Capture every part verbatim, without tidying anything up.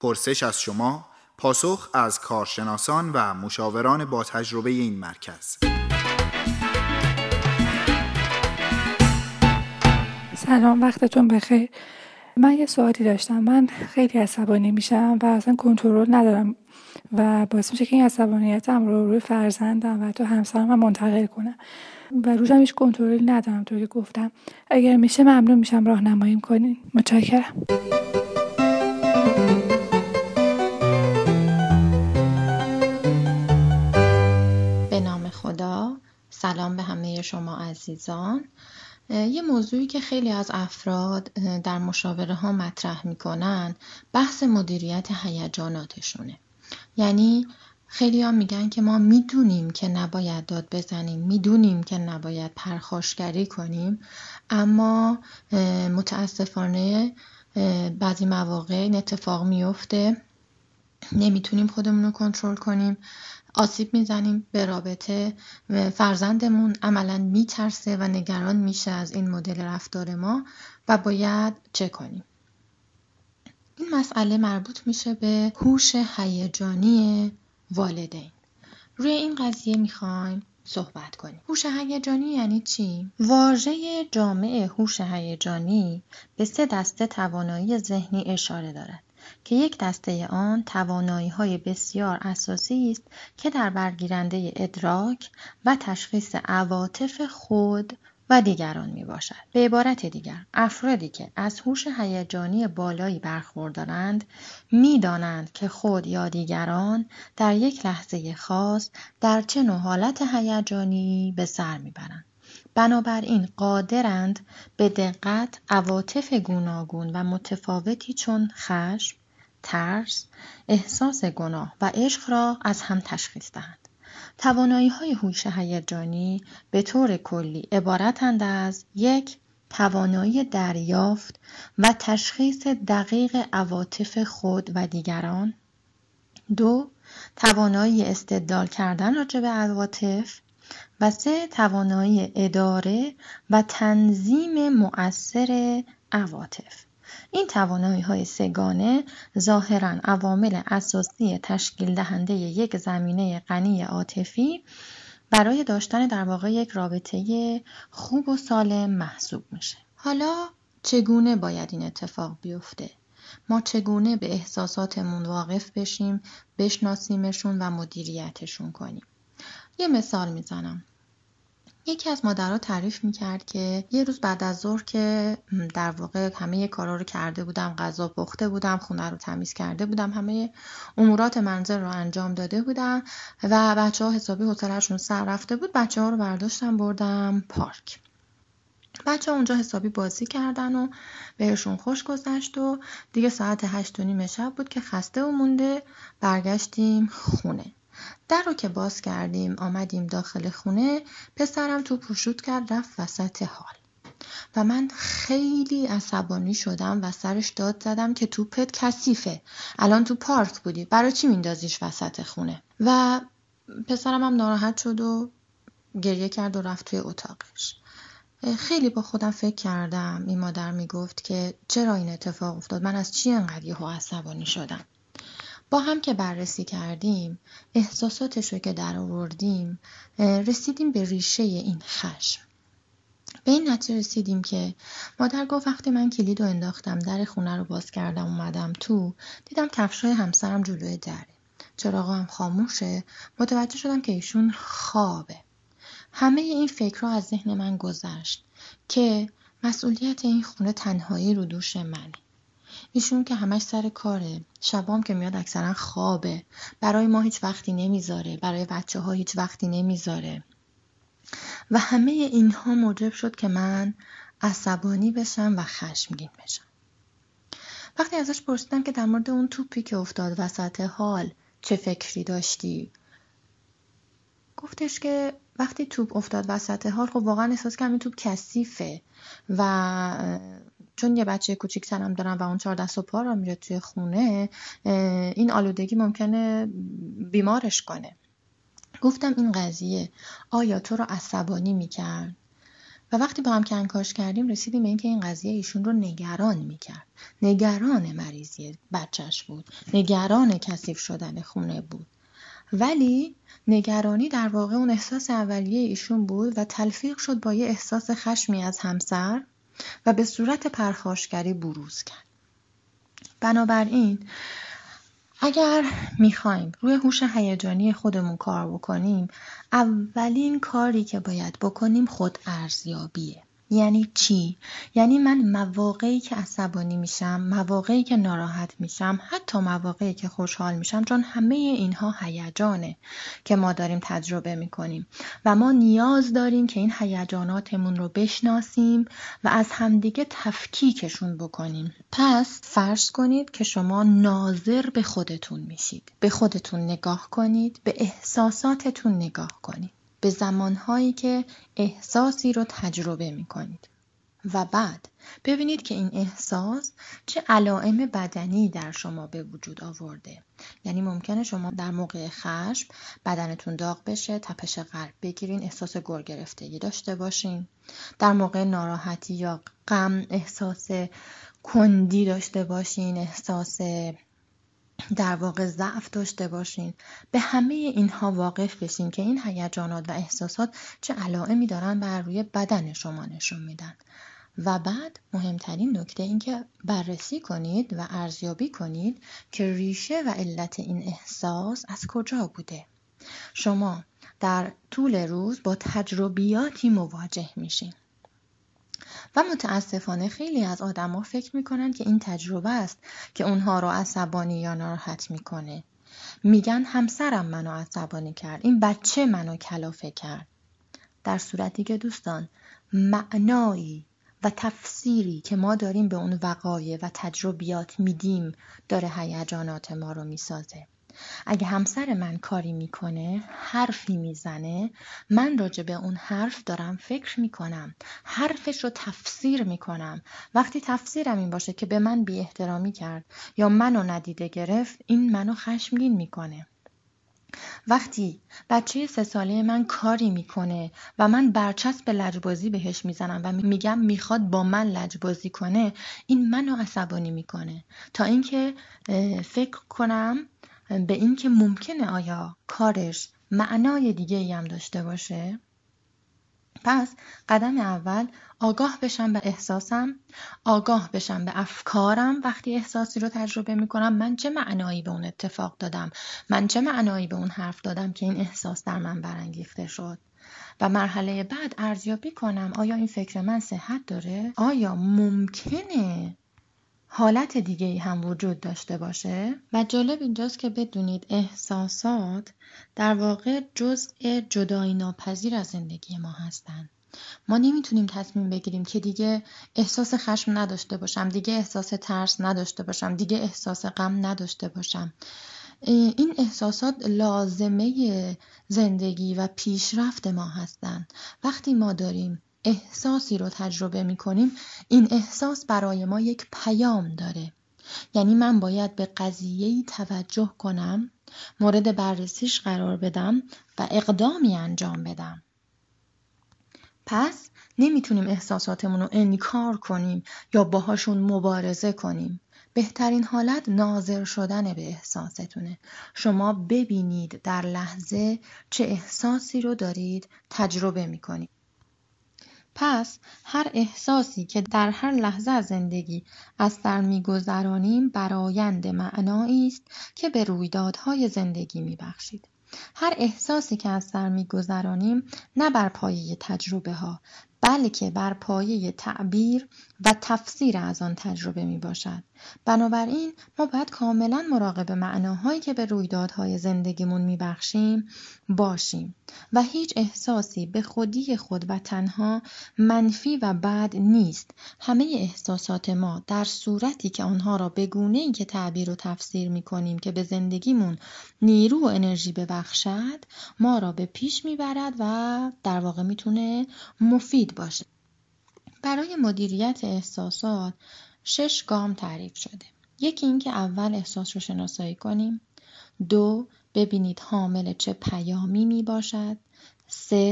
پرسش از شما، پاسخ از کارشناسان و مشاوران با تجربه این مرکز. سلام، وقتتون بخیر. من یه سوالی داشتم. من خیلی عصبانی میشم و اصلا کنترل ندارم و باعث میشه که این عصبانیتم رو روی فرزندم و تو همسرم هم منتقل کنم و روشم هیچ کنترلی ندارم. طوری گفتم اگر میشه ممنون میشم راهنماییم کنین. متشکرم. به نام خدا. سلام به همه شما عزیزان. یه موضوعی که خیلی از افراد در مشاوره ها مطرح میکنن بحث مدیریت هیجاناتشونه. یعنی خیلی ها میگن که ما میدونیم که نباید داد بزنیم، میدونیم که نباید پرخاشگری کنیم، اما متاسفانه بعضی مواقع این اتفاق میفته، نمیتونیم خودمون رو کنترل کنیم، آسیب میزنیم به رابطه، فرزندمون عملاً میترسه و نگران میشه از این مدل رفتار ما و باید چه کنیم. این مسئله مربوط میشه به هوش هیجانی والدین. روی این قضیه میخوایم صحبت کنیم. هوش هیجانی یعنی چی؟ واژه جامع هوش هیجانی به سه دسته توانایی ذهنی اشاره دارد که یک دسته آن توانایی‌های بسیار اساسی است که در برگیرنده ادراک و تشخیص عواطف خود و دیگران میباشد. به عبارت دیگر، افرادی که از هوش هیجانی بالایی برخوردارند میدانند که خود یا دیگران در یک لحظه خاص در چه نوع حالت هیجانی به سر میبرند. بنابراین قادرند به دقت عواطف گوناگون و متفاوتی چون خشم، ترس، احساس گناه و عشق را از هم تشخیص دهند. توانایی‌های هوش هیجانی به طور کلی عبارتند از یک، توانایی دریافت و تشخیص دقیق عواطف خود و دیگران. دو، توانایی استدلال کردن راجع به عواطف. و سه، توانایی اداره و تنظیم مؤثر عواطف. این توانایی‌های سه‌گانه ظاهراً عوامل اساسی تشکیل دهنده یک زمینه غنی عاطفی برای داشتن در واقع یک رابطه خوب و سالم محسوب میشه. حالا چگونه باید این اتفاق بیفته؟ ما چگونه به احساساتمون واقف بشیم، بشناسیمشون و مدیریتشون کنیم؟ یه مثال میزنم. یکی از مادرها تعریف میکرد که یه روز بعد از ظهر که در واقع همه کارا رو کرده بودم، غذا پخته بودم، خونه رو تمیز کرده بودم، همه امورات منزل رو انجام داده بودم و بچه‌ها حسابی حوصله‌شون سر رفته بود، بچه‌ها رو برداشتم بردم پارک. بچه‌ها اونجا حسابی بازی کردن و بهشون خوش گذشت و دیگه ساعت هشت و نیم شب بود که خسته و مونده برگشتیم خونه. در رو که باز کردیم آمدیم داخل خونه، پسرم توپ رو شوت کرد رفت وسط هال و من خیلی عصبانی شدم و سرش داد زدم که توپت کثیفه، الان تو پارک بودی، برای چی میندازیش وسط خونه؟ و پسرم هم ناراحت شد و گریه کرد و رفت توی اتاقش. خیلی با خودم فکر کردم. این مادر میگفت که چرا این اتفاق افتاد، من از چی انقدر یهو عصبانی شدم. با هم که بررسی کردیم، احساساتش رو که در آوردیم، رسیدیم به ریشه این خشم. به این نتیجه رسیدیم که مادر گفت وقتی من کلید رو انداختم، در خونه رو باز کردم، اومدم تو، دیدم کفشای همسرم جلوی دره، چراغا هم خاموشه، متوجه شدم که ایشون خوابه. همه این فکرها از ذهن من گذشت که مسئولیت این خونه تنهایی رو دوش منه. ایشون که همش سر کاره، شبام که میاد اکثرا خوابه، برای ما هیچ وقتی نمیذاره، برای بچه ها هیچ وقتی نمیذاره و همه اینها موجب شد که من عصبانی بشم و خشمگین بشم. وقتی ازش پرسیدم که در مورد اون توپی که افتاد وسط هال چه فکری داشتی، گفتش که وقتی توپ افتاد وسط هال خب واقعا احساس کردم این توپ کثیفه و چون یه بچه کوچیک‌ترم دارم و اون چهار دست و پا را میره توی خونه، این آلودگی ممکنه بیمارش کنه. گفتم این قضیه آیا تو رو عصبانی میکرد؟ و وقتی با هم کنکاش کردیم رسیدیم به اینکه این قضیه ایشون رو نگران میکرد. نگران مریضی بچهش بود، نگران کثیف شدن خونه بود. ولی نگرانی در واقع اون احساس اولیه ایشون بود و تلفیق شد با یه احساس خشمی از همسر و به صورت پرخاشگری بروز کرد. بنابراین اگر میخوایم روی هوش هیجانی خودمون کار بکنیم، اولین کاری که باید بکنیم خود ارزیابیه. یعنی چی؟ یعنی من مواقعی که عصبانی میشم، مواقعی که ناراحت میشم، حتی مواقعی که خوشحال میشم، چون همه اینها هیجانه که ما داریم تجربه میکنیم و ما نیاز داریم که این هیجاناتمون رو بشناسیم و از همدیگه تفکیکشون بکنیم. پس فرض کنید که شما ناظر به خودتون میشید. به خودتون نگاه کنید، به احساساتتون نگاه کنید، به زمانهایی که احساسی رو تجربه می کنید و بعد ببینید که این احساس چه علائم بدنی در شما به وجود آورده. یعنی ممکنه شما در موقع خشم بدنتون داغ بشه، تپش قلب بگیرین، احساس گر گرفتگی داشته باشین. در موقع ناراحتی یا غم احساس کندی داشته باشین، احساس در واقع ضعف داشته باشین. به همه اینها واقف بشین که این هیجانات و احساسات چه علائمی دارن بر روی بدن شما نشون میدن. و بعد مهمترین نکته این که بررسی کنید و ارزیابی کنید که ریشه و علت این احساس از کجا بوده. شما در طول روز با تجربیاتی مواجه میشین و متاسفانه خیلی از آدما فکر میکنن که این تجربه است که اونها رو عصبانی یا ناراحت میکنه. میگن همسرم منو عصبانی کرد، این بچه منو کلافه کرد. در صورتی که دوستان معنایی و تفسیری که ما داریم به اون وقایع و تجربیات میدیم داره هیجانات ما رو میسازه. اگه همسر من کاری میکنه، حرفی میزنه، من راجع به اون حرف دارم فکر میکنم، حرفش رو تفسیر میکنم. وقتی تفسیرم این باشه که به من بی احترامی کرد یا منو ندیده گرفت، این منو خشمگین میکنه. وقتی بچه سه ساله من کاری میکنه و من برچسب لجبازی بهش میزنم و میگم میخواد با من لجبازی کنه، این منو عصبانی میکنه. تا اینکه فکر کنم به این که ممکنه آیا کارش معنای دیگه ای هم داشته باشه. پس قدم اول آگاه بشم به احساسم، آگاه بشم به افکارم. وقتی احساسی رو تجربه میکنم، من چه معنایی به اون اتفاق دادم، من چه معنایی به اون حرف دادم که این احساس در من برانگیخته شد. و مرحله بعد ارزیابی کنم آیا این فکر من صحت داره؟ آیا ممکنه حالت دیگه هم وجود داشته باشه؟ و جالب اینجاست که بدونید احساسات در واقع جزء جدایی ناپذیر از زندگی ما هستن. ما نمیتونیم تصمیم بگیریم که دیگه احساس خشم نداشته باشم، دیگه احساس ترس نداشته باشم، دیگه احساس غم نداشته باشم. این احساسات لازمه زندگی و پیشرفت ما هستن. وقتی ما داریم احساسی رو تجربه می کنیم، این احساس برای ما یک پیام داره. یعنی من باید به قضیه‌ای توجه کنم، مورد بررسیش قرار بدم و اقدامی انجام بدم. پس نمیتونیم احساساتمون رو انکار کنیم یا باهاشون مبارزه کنیم. بهترین حالت ناظر شدن به احساستونه. شما ببینید در لحظه چه احساسی رو دارید تجربه میکنید. پس هر احساسی که در هر لحظه از زندگی از سر می‌گذرانیم برآیند معنایی است که به رویدادهای زندگی می‌بخشید. هر احساسی که از سر می‌گذرانیم نه بر پایه تجربه ها بلکه بر پایه تعبیر و تفسیر از آن تجربه می باشد. بنابراین ما باید کاملا مراقب معناهایی که به رویدادهای زندگیمون می بخشیم باشیم و هیچ احساسی به خودی خود و تنها منفی و بد نیست. همه احساسات ما در صورتی که آنها را به گونه‌ای که تعبیر و تفسیر می کنیم که به زندگیمون نیرو و انرژی ببخشد ما را به پیش می برد و در واقع می تونه مفید باشه. برای مدیریت احساسات شش گام تعریف شده. یکی این که اول احساس رو شناسایی کنیم. دو، ببینید حامل چه پیامی می باشد. سه،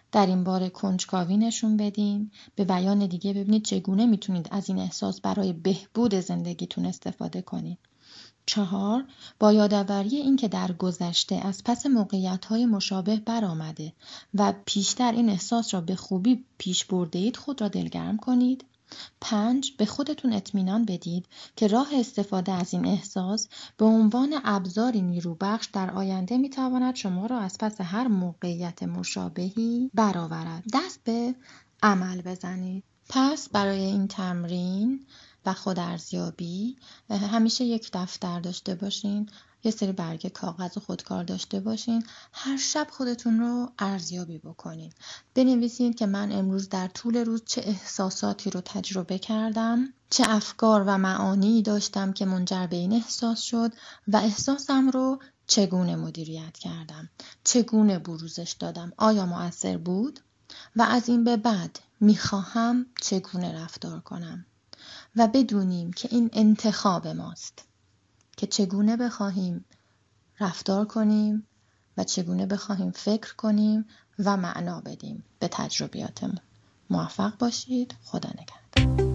در این باره کنجکاوی نشون بدین. به بیان دیگه ببینید چگونه میتونید از این احساس برای بهبود زندگیتون استفاده کنید. چهار، با یادآوری این که در گذشته از پس موقعیت‌های مشابه برآمده و پیشتر این احساس را به خوبی پیش برده اید خود را دلگرم کنید. پنج، به خودتون اطمینان بدید که راه استفاده از این احساس به عنوان ابزاری نیروبخش در آینده میتواند شما را از پس هر موقعیت مشابهی برآورد. دست به عمل بزنید. پس برای این تمرین و خودارزیابی همیشه یک دفتر داشته باشین، یه سری برگ کاغذ و خودکار داشته باشین. هر شب خودتون رو ارزیابی بکنین. بنویسید که من امروز در طول روز چه احساساتی رو تجربه کردم، چه افکار و معانی داشتم که منجر به این احساس شد و احساسم رو چگونه مدیریت کردم، چگونه بروزش دادم، آیا مؤثر بود و از این به بعد میخواهم چگونه رفتار کنم. و بدونیم که این انتخاب ماست که چگونه بخواهیم رفتار کنیم و چگونه بخواهیم فکر کنیم و معنا بدیم به تجربیاتمون. موفق باشید. خدا نگهدار.